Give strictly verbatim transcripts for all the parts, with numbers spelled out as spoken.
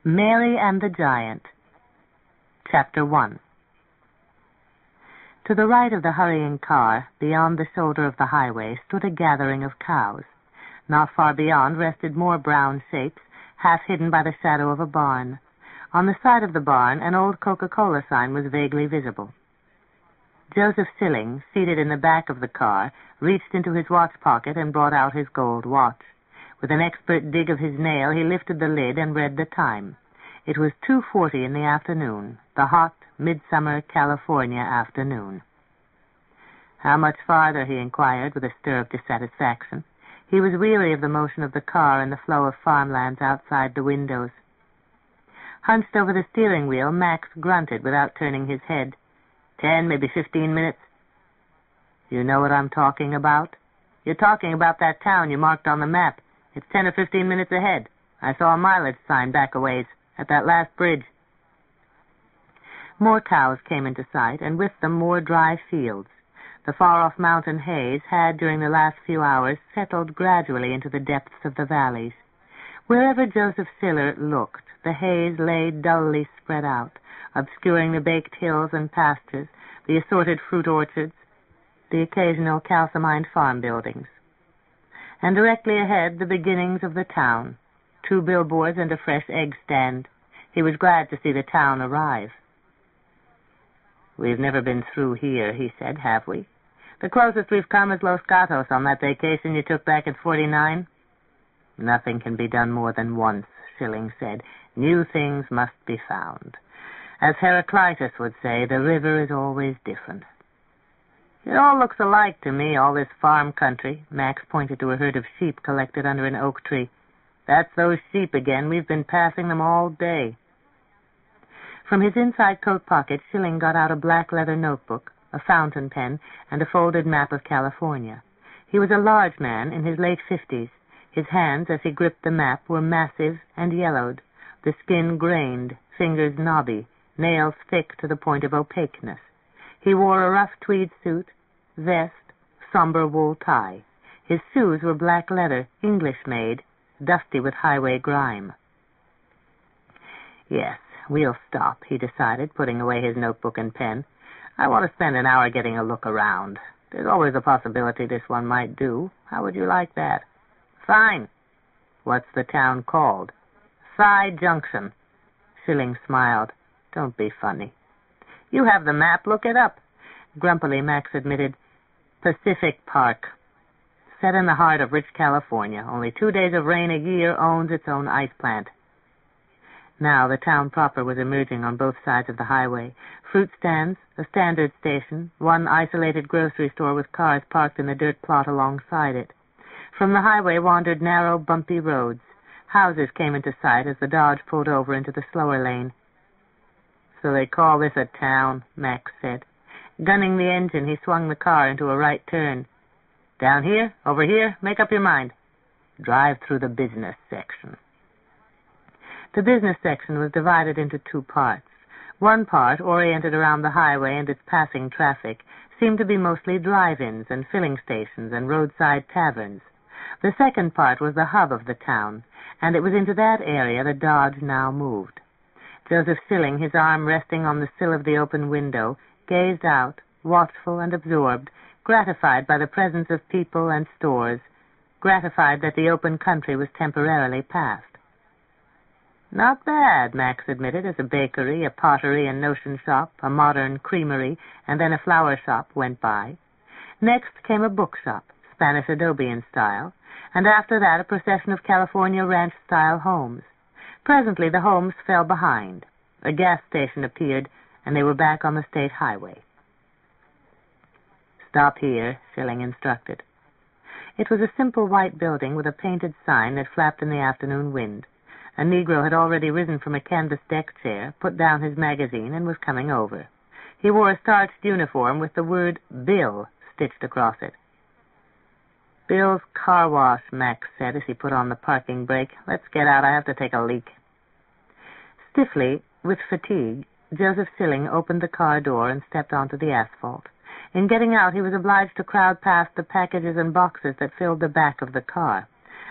Mary and the Giant. Chapter one. To the right of the hurrying car, beyond the shoulder of the highway, stood a gathering of cows. Not far beyond rested more brown shapes, half hidden by the shadow of a barn. On the side of the barn, an old Coca-Cola sign was vaguely visible. Joseph Silling, seated in the back of the car, reached into his watch pocket and brought out his gold watch. With an expert dig of his nail, he lifted the lid and read the time. It was two forty in the afternoon, the hot, midsummer California afternoon. "How much farther?" he inquired, with a stir of dissatisfaction. He was weary of the motion of the car and the flow of farmlands outside the windows. Hunched over the steering wheel, Max grunted without turning his head. Ten, maybe fifteen minutes. "You know what I'm talking about?" "You're talking about that town you marked on the map. It's ten or fifteen minutes ahead. I saw a mileage sign back a ways, at that last bridge." More cows came into sight, and with them more dry fields. The far-off mountain haze had, during the last few hours, settled gradually into the depths of the valleys. Wherever Joseph Siller looked, the haze lay dully spread out, obscuring the baked hills and pastures, the assorted fruit orchards, the occasional calcimined farm buildings. And directly ahead, the beginnings of the town, two billboards and a fresh egg stand. He was glad to see the town arrive. "We've never been through here," he said, "have we? The closest we've come is Los Gatos on that vacation you took back in forty-nine. "Nothing can be done more than once," Silling said. "New things must be found. As Heraclitus would say, the river is always different." "It all looks alike to me, all this farm country." Max pointed to a herd of sheep collected under an oak tree. "That's those sheep again. We've been passing them all day." From his inside coat pocket, Silling got out a black leather notebook, a fountain pen, and a folded map of California. He was a large man in his late fifties. His hands, as he gripped the map, were massive and yellowed, the skin grained, fingers knobby, nails thick to the point of opaqueness. He wore a rough tweed suit, vest, somber wool tie. His shoes were black leather, English-made, dusty with highway grime. "Yes, we'll stop," he decided, putting away his notebook and pen. "I want to spend an hour getting a look around. There's always a possibility this one might do. How would you like that?" "Fine." "What's the town called?" "Phi Junction." Silling smiled. "Don't be funny." "You have the map. Look it up." Grumpily, Max admitted, "Pacific Park. Set in the heart of rich California. Only two days of rain a year, owns its own ice plant." Now the town proper was emerging on both sides of the highway. Fruit stands, a standard station, one isolated grocery store with cars parked in the dirt plot alongside it. From the highway wandered narrow, bumpy roads. Houses came into sight as the Dodge pulled over into the slower lane. "So they call this a town," Max said. Gunning the engine, he swung the car into a right turn. "Down here? Over here? Make up your mind." "Drive through the business section." The business section was divided into two parts. One part, oriented around the highway and its passing traffic, seemed to be mostly drive-ins and filling stations and roadside taverns. The second part was the hub of the town, and it was into that area the Dodge now moved. Joseph Silling, his arm resting on the sill of the open window, gazed out, watchful and absorbed, gratified by the presence of people and stores, gratified that the open country was temporarily past. "Not bad," Max admitted, as a bakery, a pottery and notion shop, a modern creamery, and then a flower shop went by. Next came a bookshop, Spanish adobe in style, and after that a procession of California ranch-style homes. Presently the homes fell behind. A gas station appeared, and they were back on the state highway. "Stop here," Silling instructed. It was a simple white building with a painted sign that flapped in the afternoon wind. A Negro had already risen from a canvas deck chair, put down his magazine, and was coming over. He wore a starched uniform with the word Bill stitched across it. "Bill's Car Wash," Max said as he put on the parking brake. "Let's get out. I have to take a leak." Stiffly, with fatigue, Joseph Silling opened the car door and stepped onto the asphalt. In getting out, he was obliged to crowd past the packages and boxes that filled the back of the car.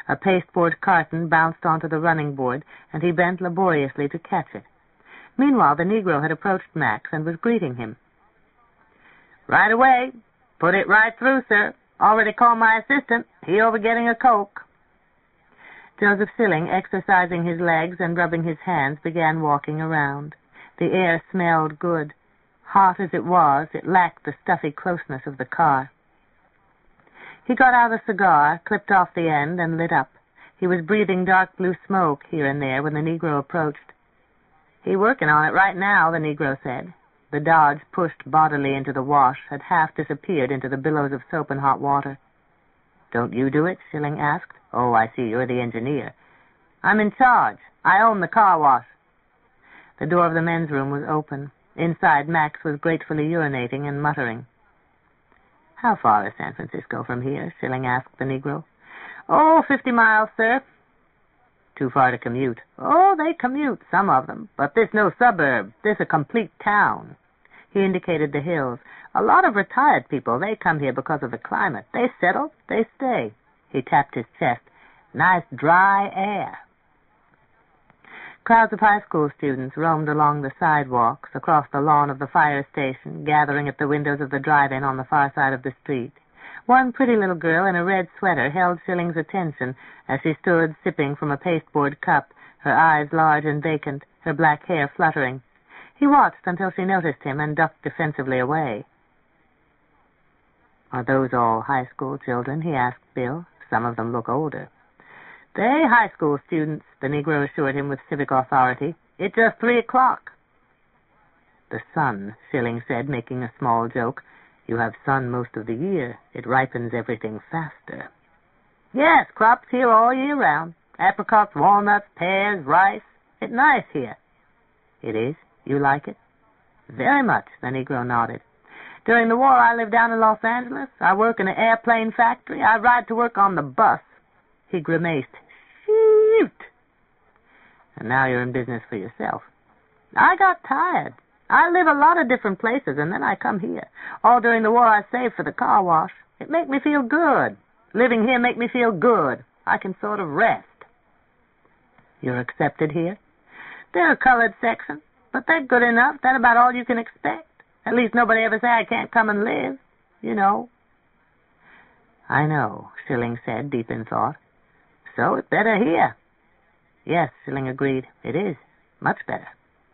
A pasteboard carton bounced onto the running board, and he bent laboriously to catch it. Meanwhile, the Negro had approached Max and was greeting him. "Right away. Put it right through, sir. Already called my assistant. He over getting a Coke." Joseph Silling, exercising his legs and rubbing his hands, began walking around. The air smelled good. Hot as it was, it lacked the stuffy closeness of the car. He got out a cigar, clipped off the end, and lit up. He was breathing dark blue smoke here and there when the Negro approached. "He working on it right now," the Negro said. The Dodge, pushed bodily into the wash, had half disappeared into the billows of soap and hot water. "Don't you do it?" Silling asked. "Oh, I see, you're the engineer." "I'm in charge. I own the car wash." The door of the men's room was open. Inside, Max was gratefully urinating and muttering. "How far is San Francisco from here?" Silling asked the Negro. "Oh, fifty miles, sir." "Too far to commute?" "Oh, they commute, some of them. But this no suburb. This a complete town." He indicated the hills. "A lot of retired people. They come here because of the climate. They settle, they stay." He tapped his chest. "Nice dry air." Crowds of high school students roamed along the sidewalks, across the lawn of the fire station, gathering at the windows of the drive-in on the far side of the street. One pretty little girl in a red sweater held Silling's attention as she stood sipping from a pasteboard cup, her eyes large and vacant, her black hair fluttering. He watched until she noticed him and ducked defensively away. "Are those all high school children?" he asked Bill. "Some of them look older." "They high school students," the Negro assured him with civic authority. "It's just three o'clock." "The sun," Silling said, making a small joke. "You have sun most of the year. It ripens everything faster." "Yes, crops here all year round. Apricots, walnuts, pears, rice. It's nice here." "It is? You like it?" "Very much," the Negro nodded. "During the war I lived down in Los Angeles. I work in an airplane factory. I ride to work on the bus." He grimaced. "Shoot!" "And now you're in business for yourself." "I got tired. I live a lot of different places, and then I come here. All during the war I saved for the car wash. It make me feel good. Living here make me feel good. I can sort of rest." "You're accepted here?" "They're a colored section, but they're good enough. That's about all you can expect. At least nobody ever say I can't come and live. You know." "I know," Silling said, deep in thought. "So it's better here." "Yes," Silling agreed. "It is. Much better."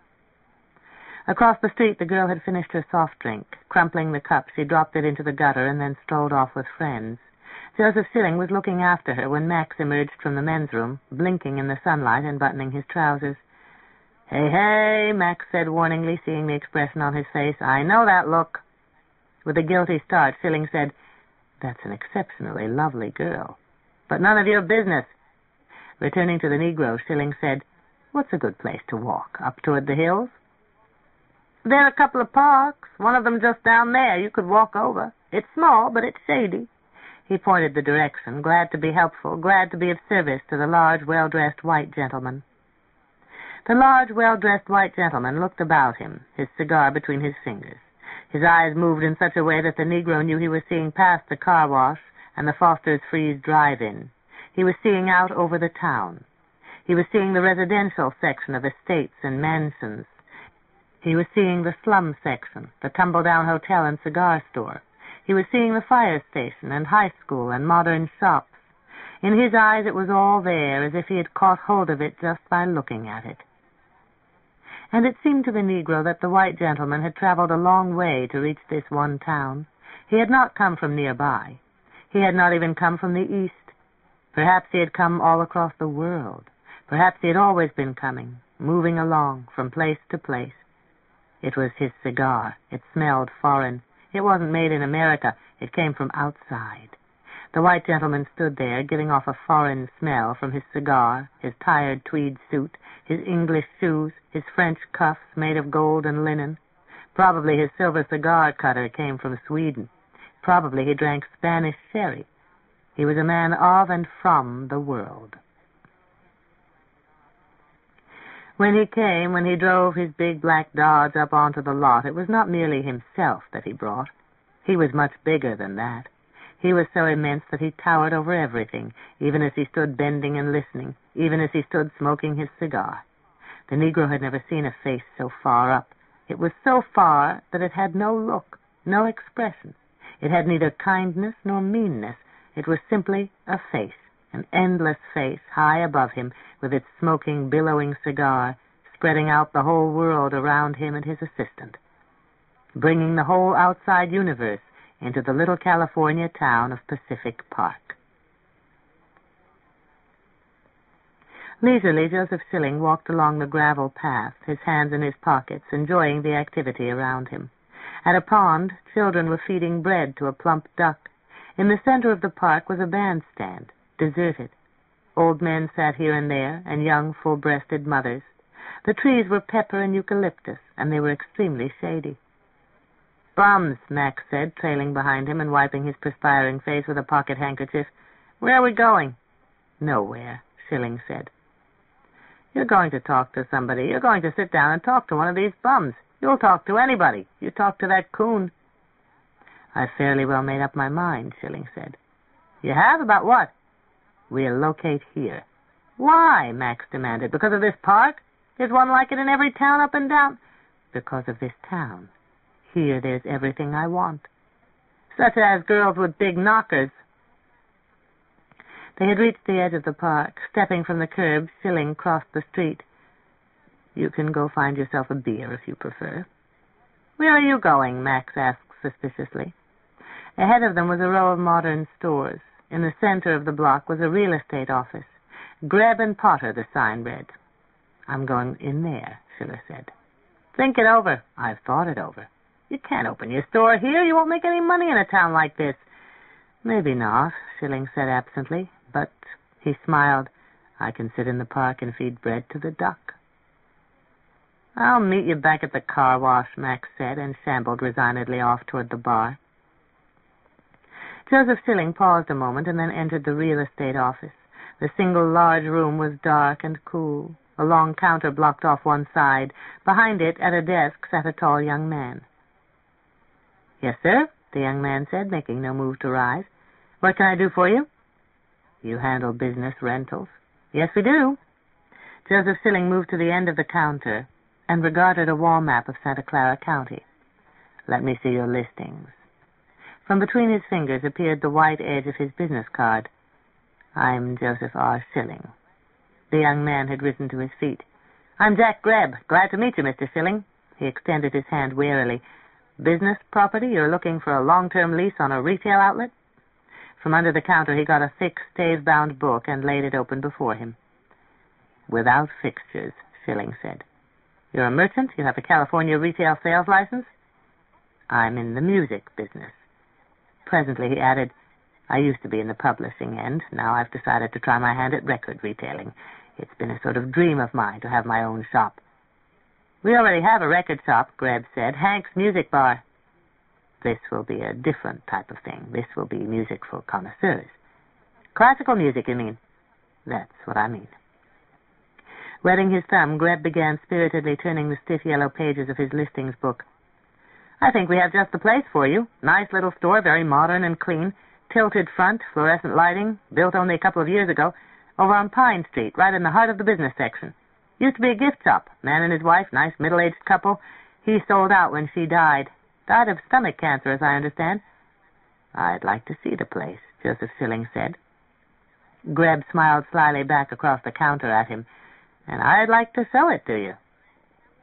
Across the street, the girl had finished her soft drink. Crumpling the cup, she dropped it into the gutter and then strolled off with friends. Joseph Silling was looking after her when Max emerged from the men's room, blinking in the sunlight and buttoning his trousers. "Hey, hey," Max said warningly, seeing the expression on his face. "I know that look." With a guilty start, Silling said, "That's an exceptionally lovely girl." "But none of your business." Returning to the Negro, Silling said, "What's a good place to walk? Up toward the hills?" "There are a couple of parks. One of them just down there. You could walk over. It's small, but it's shady." He pointed the direction, glad to be helpful, glad to be of service to the large, well-dressed white gentleman. The large, well-dressed white gentleman looked about him, his cigar between his fingers. His eyes moved in such a way that the Negro knew he was seeing past the car wash and the Foster's Freeze drive-in. He was seeing out over the town. He was seeing the residential section of estates and mansions. He was seeing the slum section, the tumble-down hotel and cigar store. He was seeing the fire station and high school and modern shops. In his eyes it was all there, as if he had caught hold of it just by looking at it. And it seemed to the Negro that the white gentleman had traveled a long way to reach this one town. He had not come from nearby. He had not even come from the east. Perhaps he had come all across the world. Perhaps he had always been coming, moving along from place to place. It was his cigar. It smelled foreign. It wasn't made in America. It came from outside. The white gentleman stood there, giving off a foreign smell from his cigar, his tired tweed suit, his English shoes, his French cuffs made of gold and linen. Probably his silver cigar cutter came from Sweden. Probably he drank Spanish sherry. He was a man of and from the world. When he came, when he drove his big black Dodge up onto the lot, it was not merely himself that he brought. He was much bigger than that. He was so immense that he towered over everything, even as he stood bending and listening, even as he stood smoking his cigar. The Negro had never seen a face so far up. It was so far that it had no look, no expression. It had neither kindness nor meanness. It was simply a face, an endless face high above him, with its smoking, billowing cigar, spreading out the whole world around him and his assistant, bringing the whole outside universe into the little California town of Pacific Park. Leisurely, Joseph Silling walked along the gravel path, his hands in his pockets, enjoying the activity around him. At a pond, children were feeding bread to a plump duck. In the center of the park was a bandstand, deserted. Old men sat here and there, and young, full-breasted mothers. The trees were pepper and eucalyptus, and they were extremely shady. "Bums," Max said, trailing behind him and wiping his perspiring face with a pocket handkerchief. "Where are we going?" "Nowhere," Silling said. "You're going to talk to somebody. You're going to sit down and talk to one of these bums. You'll talk to anybody. You talk to that coon." "I've fairly well made up my mind," Silling said. "You have? About what?" "We'll locate here." "Why?" Max demanded. "Because of this park? There's one like it in every town up and down." "Because of this town. Here there's everything I want." "Such as girls with big knockers." They had reached the edge of the park. Stepping from the curb, Silling crossed the street. "You can go find yourself a beer if you prefer." "Where are you going?" Max asked suspiciously. Ahead of them was a row of modern stores. In the center of the block was a real estate office. "Greb and Potter," the sign read. "I'm going in there," Schiller said. "Think it over." "I've thought it over." "You can't open your store here. You won't make any money in a town like this." "Maybe not," Schilling said absently, "but," he smiled, "I can sit in the park and feed bread to the duck." "I'll meet you back at the car wash," Max said, and shambled resignedly off toward the bar. Joseph Silling paused a moment and then entered the real estate office. The single large room was dark and cool. A long counter blocked off one side. Behind it, at a desk, sat a tall young man. "Yes, sir," the young man said, making no move to rise. "What can I do for you?" "You handle business rentals?" "Yes, we do." Joseph Silling moved to the end of the counter and regarded a wall map of Santa Clara County. "Let me see your listings." From between his fingers appeared the white edge of his business card. "I'm Joseph R. Silling." The young man had risen to his feet. "I'm Jack Greb. Glad to meet you, Mister Silling." He extended his hand warily. "Business property? You're looking for a long-term lease on a retail outlet?" From under the counter he got a thick, stave-bound book and laid it open before him. "Without fixtures," Silling said. "You're a merchant? You have a California retail sales license?" "I'm in the music business." Presently he added, "I used to be in the publishing end. Now I've decided to try my hand at record retailing. It's been a sort of dream of mine to have my own shop." "We already have a record shop," Greb said. "Hank's Music Bar." "This will be a different type of thing. This will be music for connoisseurs." "Classical music, you mean?" "That's what I mean." Wetting his thumb, Greb began spiritedly turning the stiff yellow pages of his listings book. "I think we have just the place for you. Nice little store, very modern and clean. Tilted front, fluorescent lighting, built only a couple of years ago, over on Pine Street, right in the heart of the business section. Used to be a gift shop. Man and his wife, nice middle-aged couple. He sold out when she died. Died of stomach cancer, as I understand." "I'd like to see the place," Joseph Silling said. Greb smiled slyly back across the counter at him. "And I'd like to sell it to you."